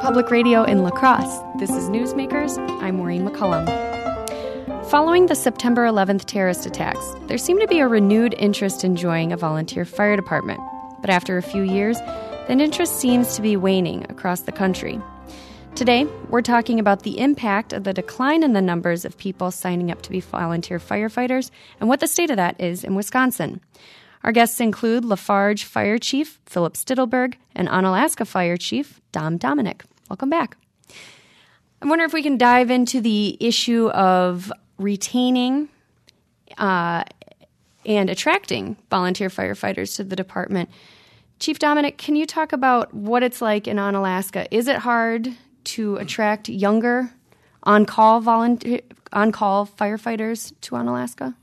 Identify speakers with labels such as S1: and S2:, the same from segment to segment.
S1: Public Radio in La Crosse. This is Newsmakers. I'm Maureen McCullum. Following the September 11th terrorist attacks, there seemed to be a renewed interest in joining a volunteer fire department. But after a few years, that interest seems to be waning across the country. Today, we're talking about the impact of the decline in the numbers of people signing up to be volunteer firefighters and what the state of that is in Wisconsin. Our guests include Lafarge Fire Chief Philip Stittelberg and Onalaska Fire Chief Dom Dominick. Welcome back. I wonder if we can dive into the issue of retaining and attracting volunteer firefighters to the department. Chief Dominick, can you talk about what it's like in Onalaska? Is it hard to attract younger on-call firefighters to Onalaska?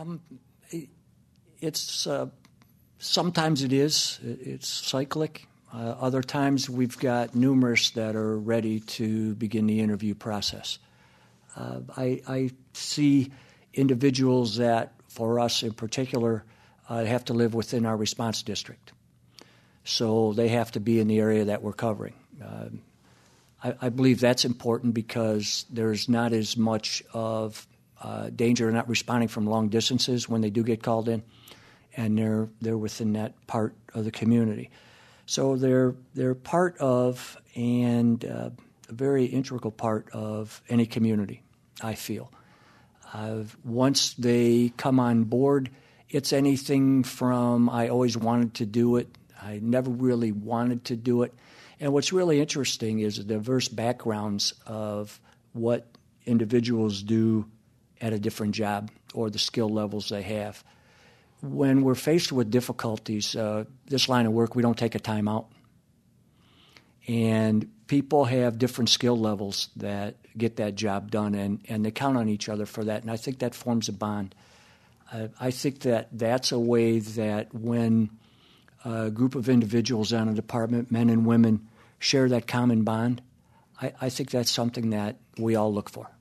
S2: It's sometimes it is. It's cyclic. Other times we've got numerous that are ready to begin the interview process. I see individuals that, for us in particular, have to live within our response district. So they have to be in the area that we're covering. I believe that's important because there's not as much of danger of not responding from long distances when they do get called in, and they're within that part of the community. So they're part of and a very integral part of any community, I feel. Once they come on board, it's anything from I always wanted to do it, I never really wanted to do it. And what's really interesting is the diverse backgrounds of what individuals do at a different job or the skill levels they have. When we're faced with difficulties, this line of work, we don't take a time out. And people have different skill levels that get that job done, and they count on each other for that. And I think that forms a bond. I think that's a way that when a group of individuals on a department, men and women, share that common bond, I think that's something that we all look for.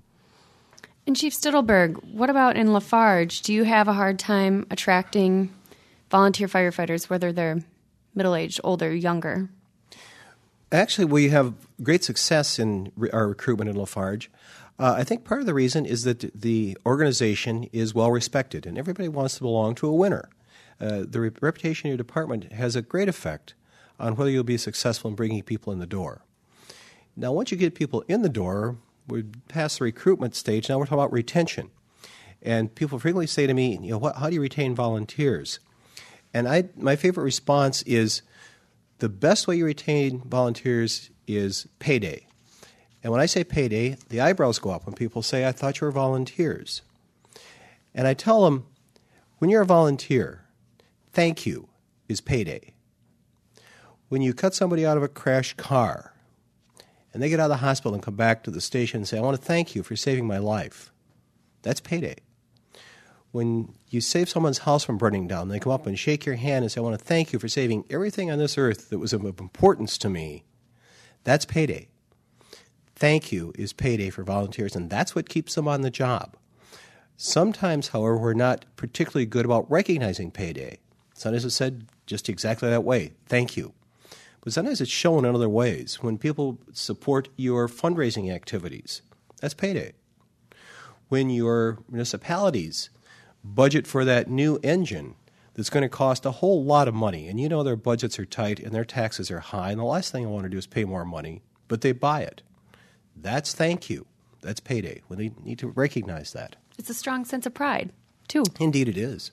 S1: And Chief Stittelberg, what about in Lafarge? Do you have a hard time attracting volunteer firefighters, whether they're middle-aged, older, younger?
S3: Actually, we have great success in our recruitment in Lafarge. I think part of the reason is that the organization is well-respected, and everybody wants to belong to a winner. The reputation of your department has a great effect on whether you'll be successful in bringing people in the door. Now, once you get people in the door, we're past the recruitment stage. Now we're talking about retention. And people frequently say to me, how do you retain volunteers? And my favorite response is the best way you retain volunteers is payday. And when I say payday, the eyebrows go up when people say, I thought you were volunteers. And I tell them, when you're a volunteer, thank you is payday. When you cut somebody out of a crashed car, and they get out of the hospital and come back to the station and say, I want to thank you for saving my life, that's payday. When you save someone's house from burning down, they come up and shake your hand and say, I want to thank you for saving everything on this earth that was of importance to me, that's payday. Thank you is payday for volunteers, and that's what keeps them on the job. Sometimes, however, we're not particularly good about recognizing payday. Sometimes it's said just exactly that way, thank you. But sometimes it's shown in other ways. When people support your fundraising activities, that's payday. When your municipalities budget for that new engine that's going to cost a whole lot of money, and their budgets are tight and their taxes are high, and the last thing I want to do is pay more money, but they buy it. That's thank you. That's payday. We need to recognize that.
S1: It's a strong sense of pride, too.
S3: Indeed it is.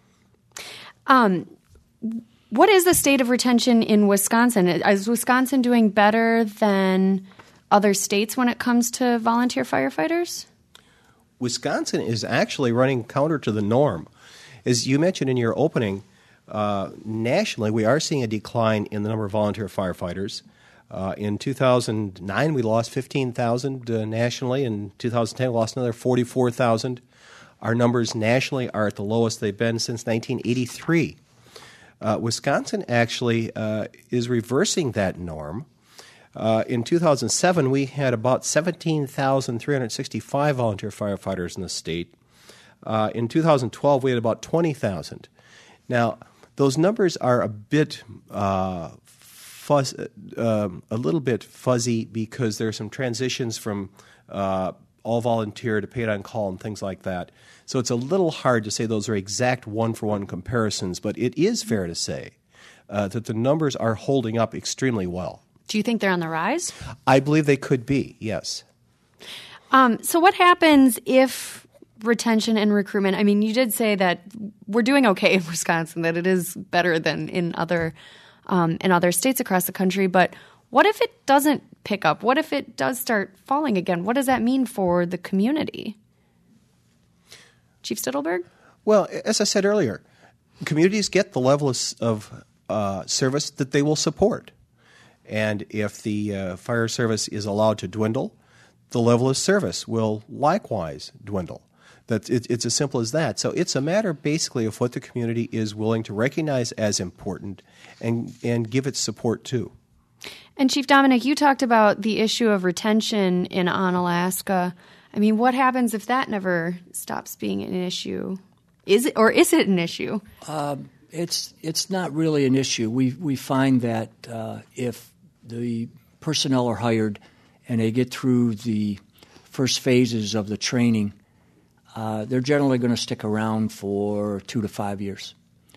S1: What is the state of retention in Wisconsin? Is Wisconsin doing better than other states when it comes to volunteer firefighters?
S3: Wisconsin is actually running counter to the norm. As you mentioned in your opening, nationally we are seeing a decline in the number of volunteer firefighters. In 2009, we lost 15,000 nationally. In 2010, we lost another 44,000. Our numbers nationally are at the lowest they've been since 1983. Wisconsin actually is reversing that norm. In 2007, we had about 17,365 volunteer firefighters in the state. In 2012, we had about 20,000. Now, those numbers are a bit a little bit fuzzy because there are some transitions from all volunteer to paid on call and things like that. So it's a little hard to say those are exact one-for-one comparisons, but it is fair to say that the numbers are holding up extremely well.
S1: Do you think they're on the rise?
S3: I believe they could be, yes.
S1: So what happens if retention and recruitment, I mean, you did say that we're doing okay in Wisconsin, that it is better than in other states across the country, but what if it doesn't pick up? What if it does start falling again? What does that mean for the community? Chief Stittelberg?
S3: Well, as I said earlier, communities get the level of service that they will support. And if the fire service is allowed to dwindle, the level of service will likewise dwindle. It's as simple as that. So it's a matter basically of what the community is willing to recognize as important and give its support to.
S1: And Chief Dominic, you talked about the issue of retention in Onalaska. I mean, what happens if that never stops being an issue? Is it an issue?
S2: It's not really an issue. We find that if the personnel are hired and they get through the first phases of the training, they're generally going to stick around for 2 to 5 years.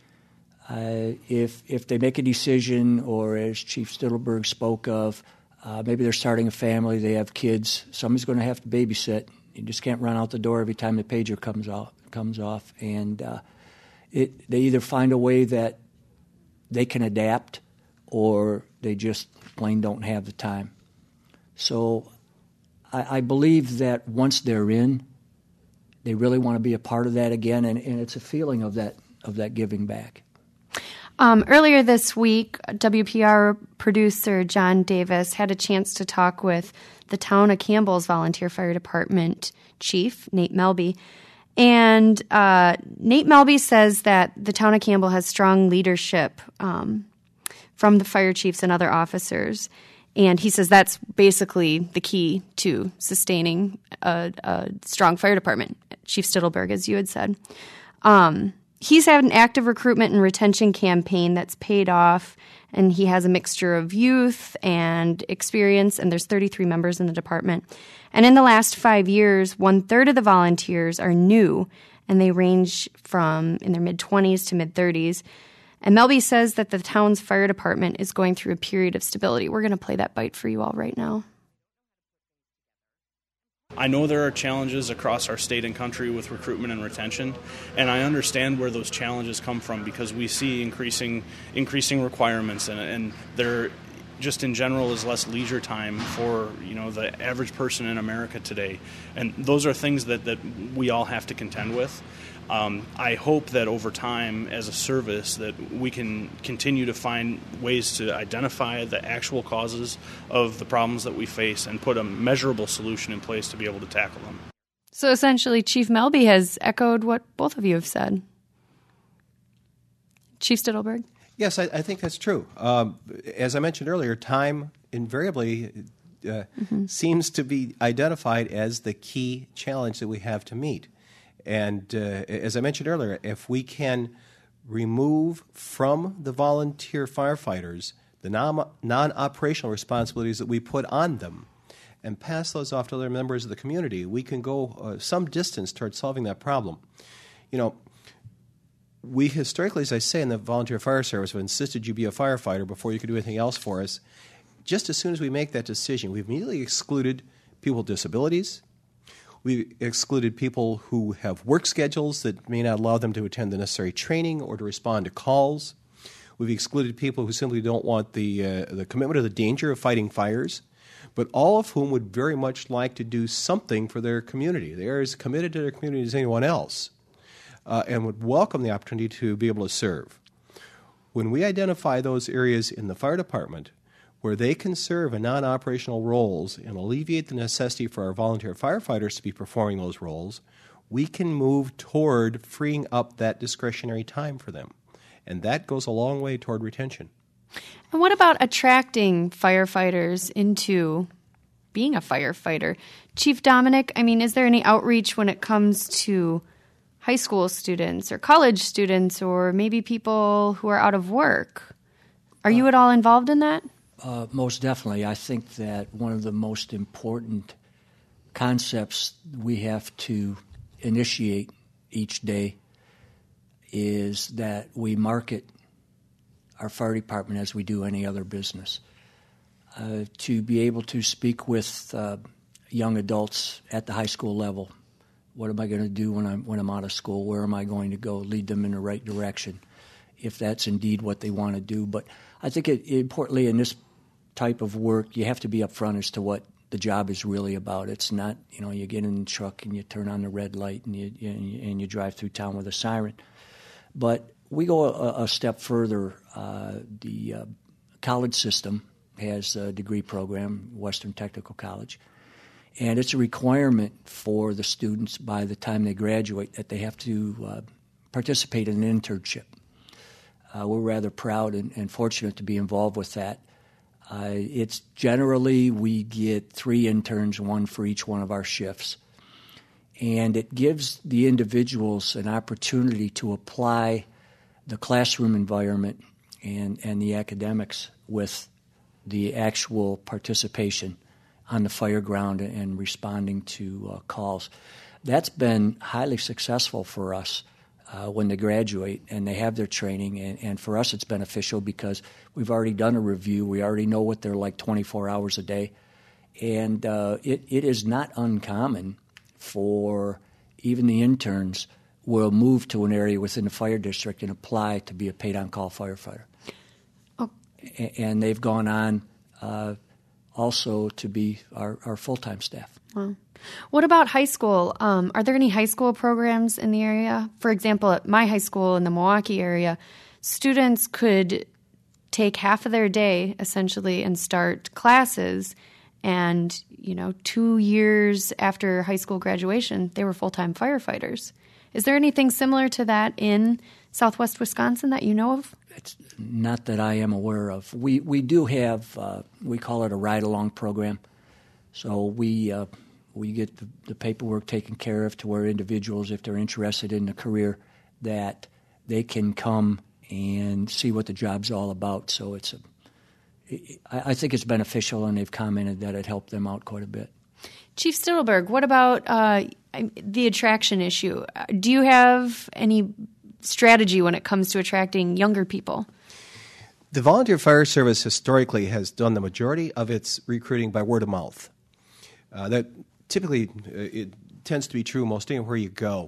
S2: If they make a decision, or as Chief Stittelberg spoke of, maybe they're starting a family, they have kids, somebody's going to have to babysit. You just can't run out the door every time the pager comes off. And they either find a way that they can adapt, or they just plain don't have the time. So I believe that once they're in, they really want to be a part of that again, and it's a feeling of that giving back.
S1: Earlier this week, WPR producer John Davis had a chance to talk with the town of Campbell's Volunteer Fire Department chief, Nate Melby. And Nate Melby says that the town of Campbell has strong leadership from the fire chiefs and other officers. And he says that's basically the key to sustaining a strong fire department, Chief Stittelberg, as you had said. He's had an active recruitment and retention campaign that's paid off, and he has a mixture of youth and experience, and there's 33 members in the department. And in the last 5 years, 1/3 of the volunteers are new, and they range from in their mid-20s to mid-30s. And Melby says that the town's fire department is going through a period of stability. We're going to play that bite for you all right now.
S4: I know there are challenges across our state and country with recruitment and retention, and I understand where those challenges come from because we see increasing requirements, and there just in general is less leisure time for the average person in America today, and those are things that we all have to contend with. I hope that over time, as a service, that we can continue to find ways to identify the actual causes of the problems that we face and put a measurable solution in place to be able to tackle them.
S1: So essentially, Chief Melby has echoed what both of you have said. Chief Stittelberg?
S3: Yes, I think that's true. As I mentioned earlier, time invariably seems to be identified as the key challenge that we have to meet. And as I mentioned earlier, if we can remove from the volunteer firefighters the non-operational responsibilities that we put on them and pass those off to other members of the community, we can go some distance towards solving that problem. We historically, as I say, in the volunteer fire service have insisted you be a firefighter before you could do anything else for us. Just as soon as we make that decision, we've immediately excluded people with disabilities. We excluded people who have work schedules that may not allow them to attend the necessary training or to respond to calls. We've excluded people who simply don't want the commitment or the danger of fighting fires, but all of whom would very much like to do something for their community. They are as committed to their community as anyone else and would welcome the opportunity to be able to serve. When we identify those areas in the fire department where they can serve in non-operational roles and alleviate the necessity for our volunteer firefighters to be performing those roles, we can move toward freeing up that discretionary time for them. And that goes a long way toward retention.
S1: And what about attracting firefighters into being a firefighter? Chief Dominic, is there any outreach when it comes to high school students or college students or maybe people who are out of work? Are you at all involved in that?
S2: Most definitely. I think that one of the most important concepts we have to initiate each day is that we market our fire department as we do any other business. To be able to speak with young adults at the high school level, what am I going to do when I'm out of school? Where am I going to go? Lead them in the right direction, if that's indeed what they want to do. But I think importantly in this type of work, you have to be upfront as to what the job is really about. It's not, you get in the truck and you turn on the red light and you drive through town with a siren. But we go a step further. The college system has a degree program, Western Technical College, and it's a requirement for the students by the time they graduate that they have to participate in an internship. We're rather proud and fortunate to be involved with that. It's generally we get 3 interns, 1 for each one of our shifts, and it gives the individuals an opportunity to apply the classroom environment and the academics with the actual participation on the fire ground and responding to calls. That's been highly successful for us when they graduate and they have their training. And for us it's beneficial because we've already done a review. We already know what they're like 24 hours a day. And it is not uncommon for even the interns will move to an area within the fire district and apply to be a paid-on-call firefighter. Oh. And they've gone on also to be our full-time staff.
S1: Wow. What about high school? Are there any high school programs in the area? For example, at my high school in the Milwaukee area, students could take half of their day, essentially, and start classes. And, 2 years after high school graduation, they were full-time firefighters. Is there anything similar to that in Southwest Wisconsin that you know of?
S2: It's not that I am aware of. We do have, we call it a ride-along program. So we get the paperwork taken care of to where individuals, if they're interested in the career, that they can come and see what the job's all about. So I think it's beneficial, and they've commented that it helped them out quite a bit.
S1: Chief Stittelberg, what about the attraction issue? Do you have any strategy when it comes to attracting younger people?
S3: The volunteer fire service historically has done the majority of its recruiting by word of mouth. That typically it tends to be true most anywhere you go.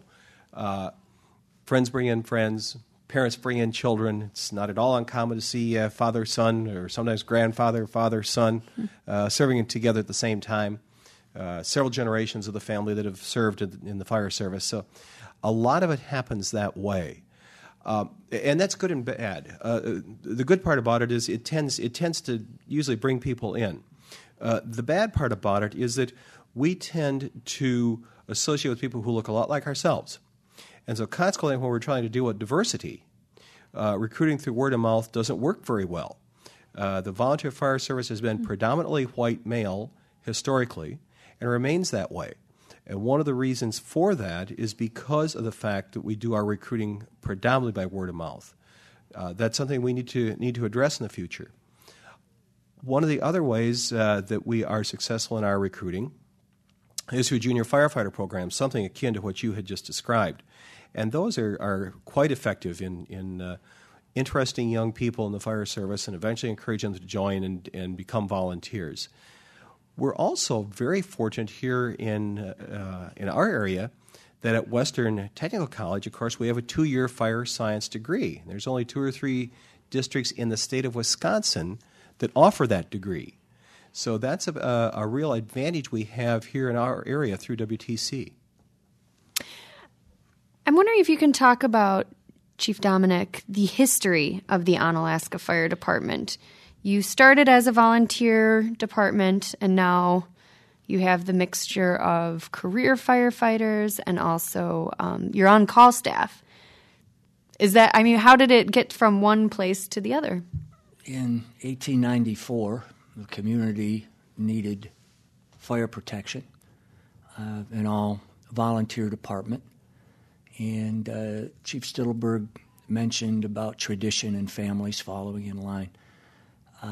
S3: Friends bring in friends, parents bring in children. It's not at all uncommon to see father, son, or sometimes grandfather, father, son serving together at the same time. Several generations of the family that have served in the fire service. So a lot of it happens that way. And that's good and bad. The good part about it is it tends to usually bring people in. The bad part about it is that we tend to associate with people who look a lot like ourselves. And so consequently, when we're trying to deal with diversity, recruiting through word of mouth doesn't work very well. The volunteer fire service has been predominantly white male historically and remains that way. And one of the reasons for that is because of the fact that we do our recruiting predominantly by word of mouth. That's something we need to address in the future. One of the other ways that we are successful in our recruiting is through junior firefighter programs, something akin to what you had just described. And those are quite effective in interesting young people in the fire service and eventually encourage them to join and become volunteers. We're also very fortunate here in our area that at Western Technical College, of course, we have a 2-year fire science degree. There's only 2 or 3 districts in the state of Wisconsin that offer that degree. So that's a real advantage we have here in our area through WTC.
S1: I'm wondering if you can talk about, Chief Dominick, the history of the Onalaska Fire Department. You started as a volunteer department, and now you have the mixture of career firefighters and also your on-call staff. How did it get from one place to the other?
S2: In 1894, the community needed fire protection, an all-volunteer department. And Chief Stittelberg mentioned about tradition and families following in line.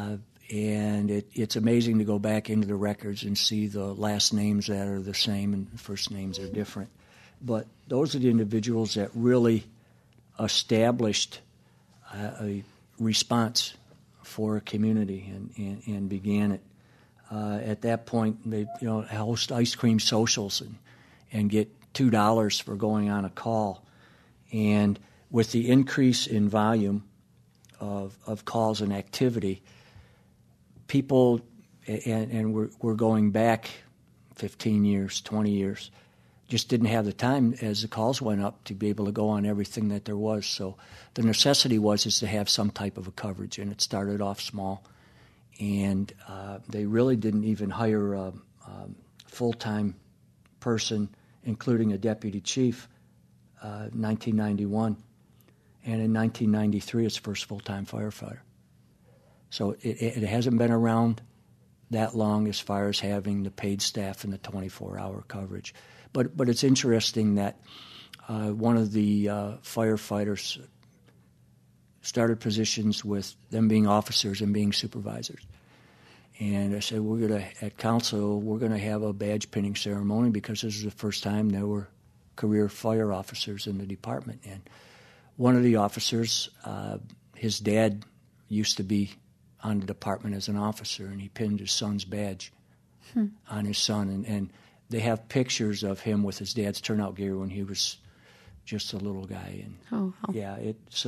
S2: And it's amazing to go back into the records and see the last names that are the same and the first names are different. But those are the individuals that really established a response for a community and began it. At that point, they host ice cream socials and get $2 for going on a call. And with the increase in volume of calls and activity, people, and we're going back 15 years, 20 years, just didn't have the time as the calls went up to be able to go on everything that there was. So the necessity is to have some type of a coverage, and it started off small. And they really didn't even hire a full-time person, including a deputy chief, 1991. And in 1993, its first full-time firefighter. So it hasn't been around that long as far as having the paid staff and the 24-hour coverage. But it's interesting that one of the firefighters started positions with them being officers and being supervisors. And I said, at council, we're going to have a badge pinning ceremony because this is the first time there were career fire officers in the department. And one of the officers, his dad used to be on the department as an officer, and he pinned his son's badge on his son. And they have pictures of him with his dad's turnout gear when he was just a little guy. And yeah,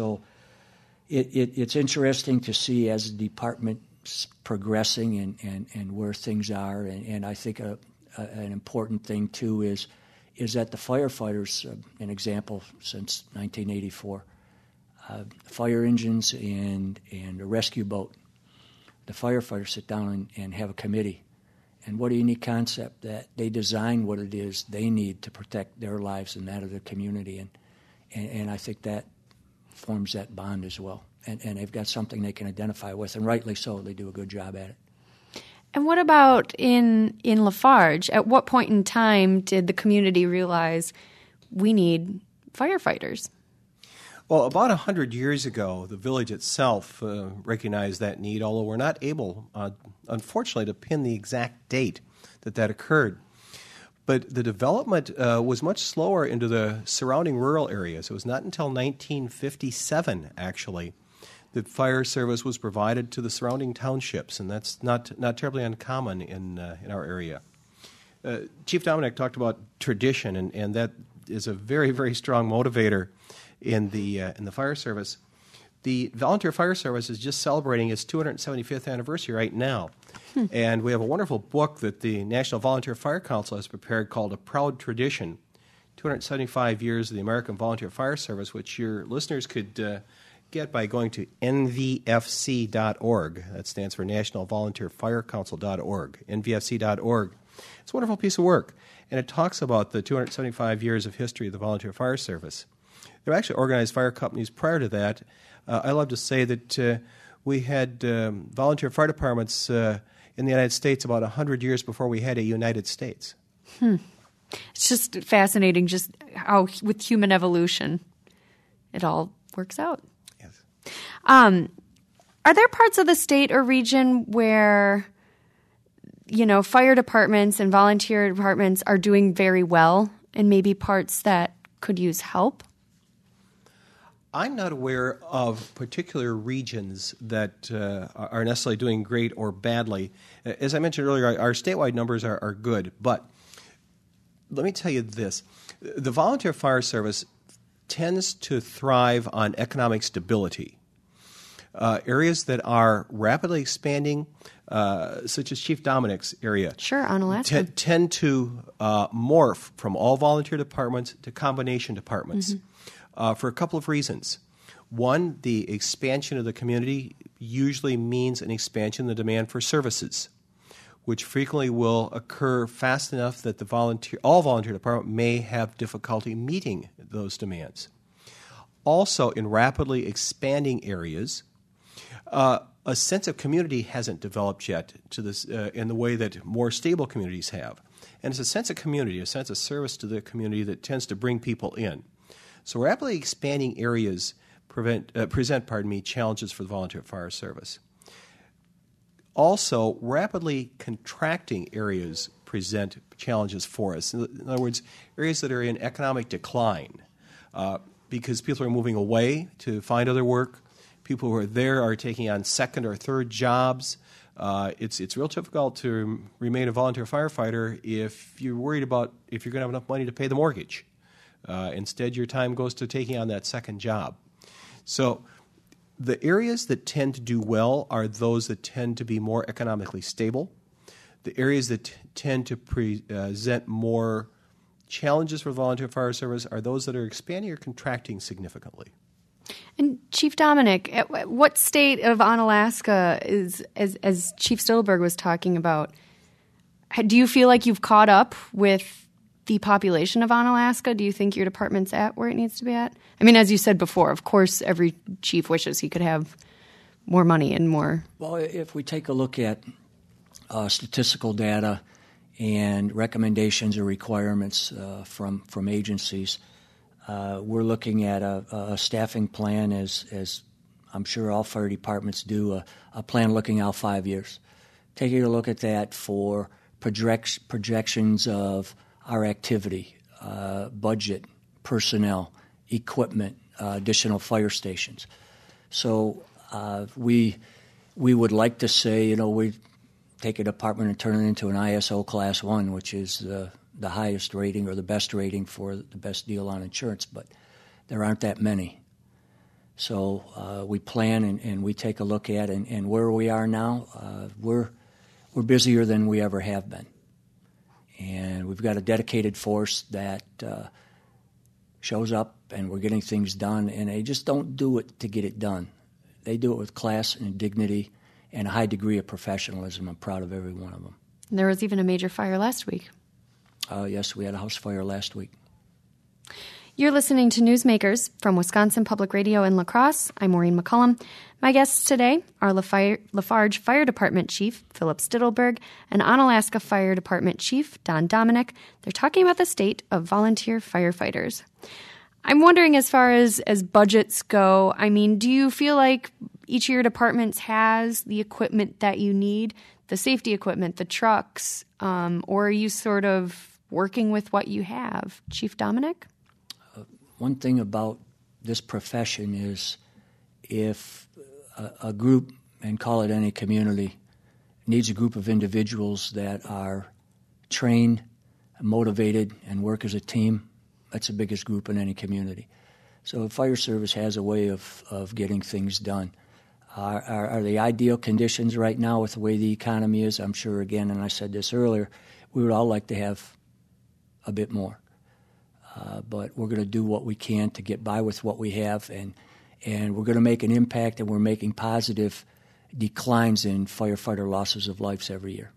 S2: it's interesting to see as the department's progressing and where things are. And I think an important thing too is that the firefighters, an example since 1984, fire engines and a rescue boat, the firefighters sit down and have a committee. And what a unique concept that they design what it is they need to protect their lives and that of the community. And I think that forms that bond as well. And they've got something they can identify with, and rightly so. They do a good job at it.
S1: And what about in Lafarge? At what point in time did the community realize we need firefighters?
S3: Well, about 100 years ago, the village itself recognized that need, although we're not able, unfortunately, to pin the exact date that occurred. But the development was much slower into the surrounding rural areas. It was not until 1957, actually, that fire service was provided to the surrounding townships, and that's not terribly uncommon in our area. Chief Dominic talked about tradition, and that is a very, very strong motivator in the fire service. The volunteer fire service is just celebrating its 275th anniversary right now. And we have a wonderful book that the National Volunteer Fire Council has prepared called A Proud Tradition, 275 Years of the American Volunteer Fire Service, which your listeners could get by going to nvfc.org. That stands for National Volunteer Fire Council.org, nvfc.org. It's a wonderful piece of work, and it talks about the 275 years of history of the volunteer fire service. There were actually organized fire companies prior to that. I love to say that we had volunteer fire departments in the United States about 100 years before we had a United States.
S1: It's just fascinating just how, with human evolution, it all works out.
S3: Yes.
S1: Are there parts of the state or region where, fire departments and volunteer departments are doing very well and maybe parts that could use help?
S3: I'm not aware of particular regions that are necessarily doing great or badly. As I mentioned earlier, our statewide numbers are good, but let me tell you this. The volunteer fire service tends to thrive on economic stability. Areas that are rapidly expanding, such as Chief Dominic's area,
S1: sure, on Alaska,
S3: tend to morph from all volunteer departments to combination departments. For a couple of reasons. One, the expansion of the community usually means an expansion in the demand for services, which frequently will occur fast enough that all volunteer department may have difficulty meeting those demands. Also, in rapidly expanding areas, a sense of community hasn't developed yet to this in the way that more stable communities have. And it's a sense of community, a sense of service to the community that tends to bring people in. So rapidly expanding areas present challenges for the volunteer fire service. also rapidly contracting areas present challenges for us. In other words, areas that are in economic decline because people are moving away to find other work. People who are there are taking on second or third jobs. It's real difficult to remain a volunteer firefighter if you're worried about if you're going to have enough money to pay the mortgage. Instead, your time goes to taking on that second job. So the areas that tend to do well are those that tend to be more economically stable. The areas that tend to present more challenges for volunteer fire service are those that are expanding or contracting significantly.
S1: And Chief Dominic, what state of Onalaska is, as Chief Stillberg was talking about, do you feel like you've caught up with the population of Onalaska? Do you think your department's at where it needs to be at? I mean, as you said before, of course, every chief wishes he could have more money and more.
S2: Well, if we take a look at statistical data and recommendations or requirements from agencies, we're looking at a staffing plan, as I'm sure all fire departments do, a plan looking out 5 years. Taking a look at that for projections of our activity, budget, personnel, equipment, additional fire stations. So we would like to say, we take a department and turn it into an ISO Class 1, which is the highest rating or the best rating for the best deal on insurance, but there aren't that many. So we plan and we take a look at and where we are now, we're busier than we ever have been. And we've got a dedicated force that shows up and we're getting things done, and they just don't do it to get it done. They do it with class and dignity and a high degree of professionalism. I'm proud of every one of them.
S1: And there was even a major fire last week.
S2: Yes, we had a house fire last week.
S1: You're listening to Newsmakers from Wisconsin Public Radio in La Crosse. I'm Maureen McCullum. My guests today are Lafarge Fire Department Chief Philip Stittelberg and Onalaska Fire Department Chief Don Dominic. They're talking about the state of volunteer firefighters. I'm wondering, as far as budgets go, do you feel like each of your departments has the equipment that you need, the safety equipment, the trucks, or are you sort of working with what you have? Chief Dominic?
S2: One thing about this profession is if a group, and call it any community, needs a group of individuals that are trained, motivated, and work as a team, that's the biggest group in any community. So the fire service has a way of getting things done. Are the ideal conditions right now with the way the economy is? I'm sure, again, and I said this earlier, we would all like to have a bit more. But we're going to do what we can to get by with what we have, and we're going to make an impact, and we're making positive declines in firefighter losses of lives every year.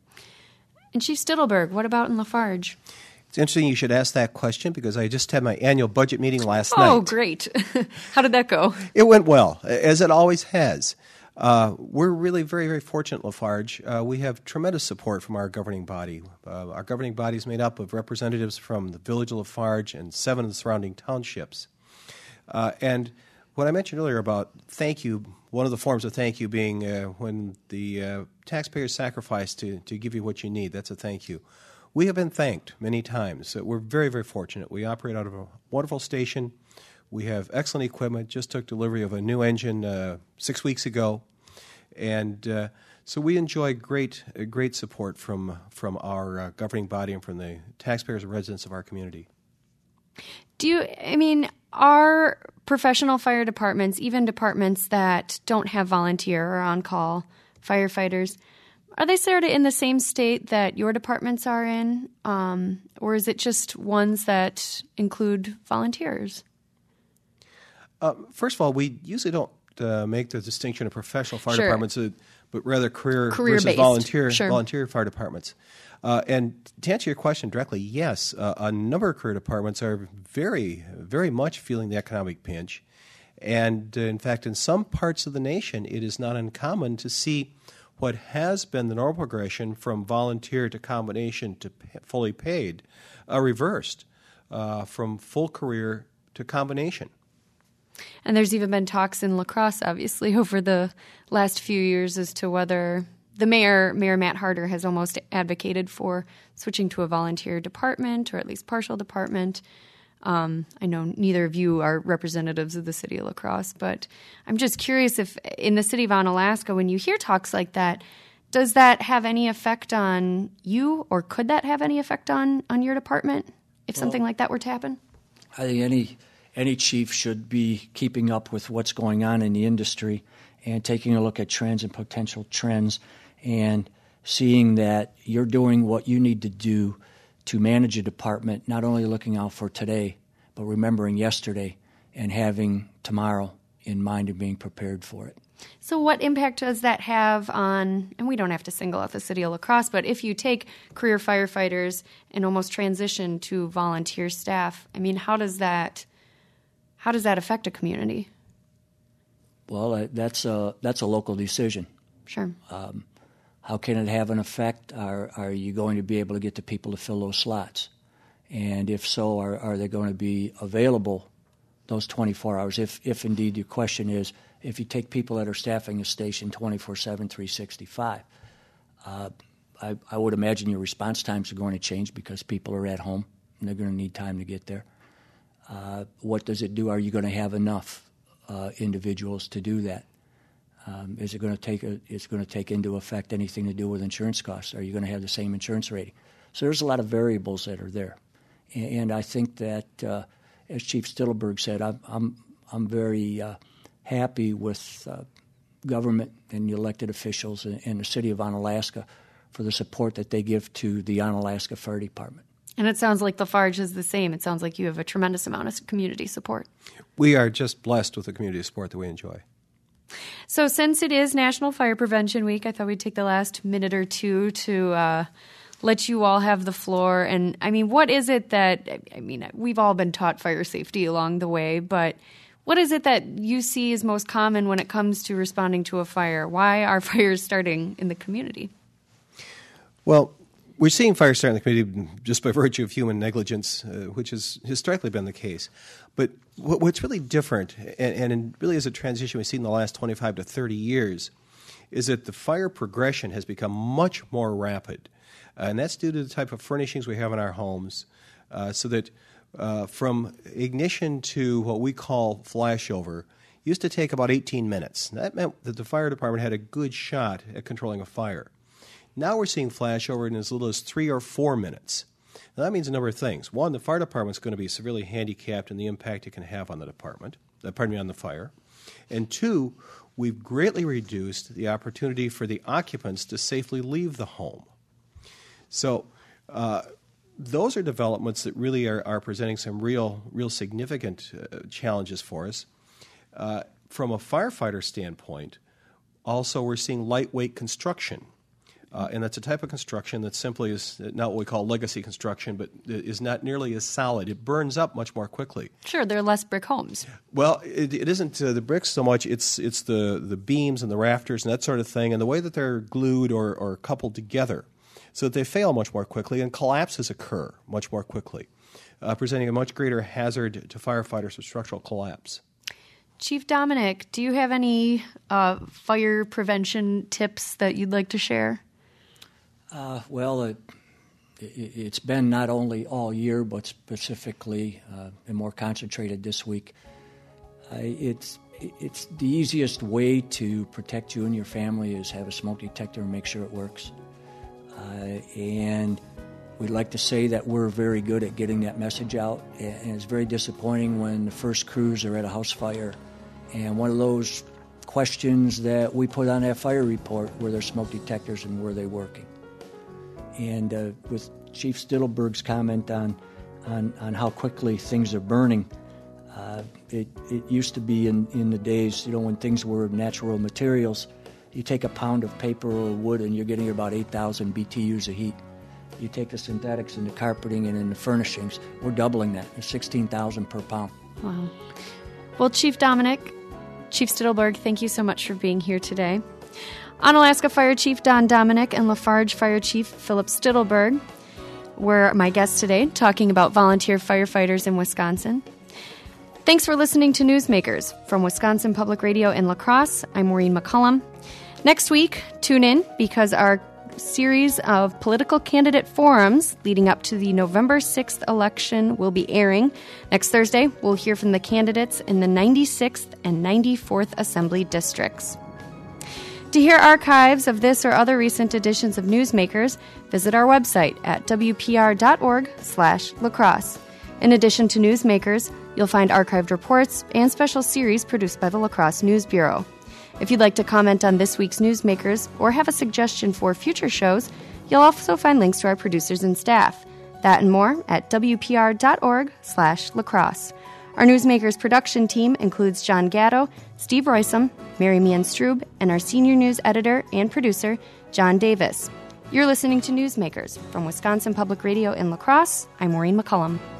S1: And Chief Stittelberg, what about in Lafarge?
S3: It's interesting you should ask that question because I just had my annual budget meeting last night.
S1: Oh, great. How did that go?
S3: It went well, as it always has. We're really very, very fortunate at Lafarge. We have tremendous support from our governing body. Our governing body is made up of representatives from the village of Lafarge and 7 of the surrounding townships. And what I mentioned earlier about thank you, one of the forms of thank you being when the taxpayers sacrifice to give you what you need, that's a thank you. We have been thanked many times. We're very, very fortunate. We operate out of a wonderful station. We have excellent equipment. Just took delivery of a new engine 6 weeks ago. And so we enjoy great support from our governing body and from the taxpayers and residents of our community.
S1: Are professional fire departments, even departments that don't have volunteer or on-call firefighters, are they sort of in the same state that your departments are in? Or is it just ones that include volunteers?
S3: First of all, we usually don't make the distinction of professional fire departments, but rather career versus volunteer fire departments. And to answer your question directly, yes, a number of career departments are very, very much feeling the economic pinch. And in fact, in some parts of the nation, it is not uncommon to see what has been the normal progression from volunteer to combination to fully paid reversed from full career to combination. And
S1: there's even been talks in La Crosse, obviously, over the last few years as to whether the Mayor Matt Harder, has almost advocated for switching to a volunteer department, or at least partial department. I know neither of you are representatives of the city of La Crosse, but I'm just curious if in the city of Onalaska, when you hear talks like that, does that have any effect on you, or could that have any effect on your department if something like that were to happen?
S2: I think any chief should be keeping up with what's going on in the industry and taking a look at trends and potential trends and seeing that you're doing what you need to do to manage a department, not only looking out for today, but remembering yesterday and having tomorrow in mind and being prepared for it.
S1: So what impact does that have on, and we don't have to single out the city of La Crosse, but if you take career firefighters and almost transition to volunteer staff, I mean, how does that affect a community?
S2: Well, that's a local decision.
S1: Sure.
S2: How can it have an effect? Are you going to be able to get the people to fill those slots? And if so, are they going to be available those 24 hours? If indeed your question is, if you take people that are staffing a station 24/7, 365, I would imagine your response times are going to change because people are at home and they're going to need time to get there. What does it do? Are you going to have enough individuals to do that? Is it going to take into effect anything to do with insurance costs? Are you going to have the same insurance rating? So there's a lot of variables that are there, and I think that as Chief Stittelberg said, I'm very happy with government and the elected officials in the city of Onalaska for the support that they give to the Onalaska Fire Department.
S1: And it sounds like Lafarge is the same. It sounds like you have a tremendous amount of community support.
S3: We are just blessed with the community support that we enjoy.
S1: So since it is National Fire Prevention Week, I thought we'd take the last minute or two to let you all have the floor. And, I mean, what is it that, I mean, we've all been taught fire safety along the way, but what is it that you see is most common when it comes to responding to a fire? Why are fires starting in the community?
S3: Well, we're seeing fires start in the community just by virtue of human negligence, which has historically been the case. But what's really different, and really is a transition we've seen in the last 25 to 30 years, is that the fire progression has become much more rapid. And that's due to the type of furnishings we have in our homes, so that from ignition to what we call flashover used to take about 18 minutes. That meant that the fire department had a good shot at controlling a fire. Now we're seeing flashover in as little as 3 or 4 minutes. Now that means a number of things. One, the fire department's going to be severely handicapped in the impact it can have on the on the fire. And two, we've greatly reduced the opportunity for the occupants to safely leave the home. So those are developments that really are presenting some real significant challenges for us. From a firefighter standpoint, also we're seeing lightweight construction. And that's a type of construction that simply is not what we call legacy construction, but is not nearly as solid. It burns up much more quickly.
S1: Sure, there are less brick homes.
S3: Well, it isn't the bricks so much. It's the beams and the rafters and that sort of thing, and the way that they're glued or coupled together so that they fail much more quickly and collapses occur much more quickly, presenting a much greater hazard to firefighters with structural collapse.
S1: Chief Dominic, do you have any fire prevention tips that you'd like to share?
S2: Well, it's been not only all year, but specifically and more concentrated this week. It's the easiest way to protect you and your family is have a smoke detector and make sure it works. And we'd like to say that we're very good at getting that message out, and it's very disappointing when the first crews are at a house fire, and one of those questions that we put on that fire report were there smoke detectors and were they working? And with Chief Stittelberg's comment on how quickly things are burning, it used to be in the days, when things were natural materials, you take a pound of paper or wood and you're getting about 8,000 BTUs of heat. You take the synthetics in the carpeting and in the furnishings, we're doubling that. It's 16,000 per pound.
S1: Wow. Well, Chief Dominic, Chief Stittelberg, thank you so much for being here today. Onalaska Fire Chief Don Dominic and Lafarge Fire Chief Philip Stittelberg were my guests today, talking about volunteer firefighters in Wisconsin. Thanks for listening to Newsmakers. From Wisconsin Public Radio in La Crosse, I'm Maureen McCullum. Next week, tune in because our series of political candidate forums leading up to the November 6th election will be airing. Next Thursday, we'll hear from the candidates in the 96th and 94th Assembly districts. To hear archives of this or other recent editions of Newsmakers, visit our website at wpr.org/lacrosse. In addition to Newsmakers, you'll find archived reports and special series produced by the La Crosse News Bureau. If you'd like to comment on this week's Newsmakers or have a suggestion for future shows, you'll also find links to our producers and staff. That and more at wpr.org/lacrosse. Our Newsmakers production team includes John Gatto, Steve Roysam, Mary Meehan Strube, and our senior news editor and producer, John Davis. You're listening to Newsmakers from Wisconsin Public Radio in La Crosse. I'm Maureen McCullum.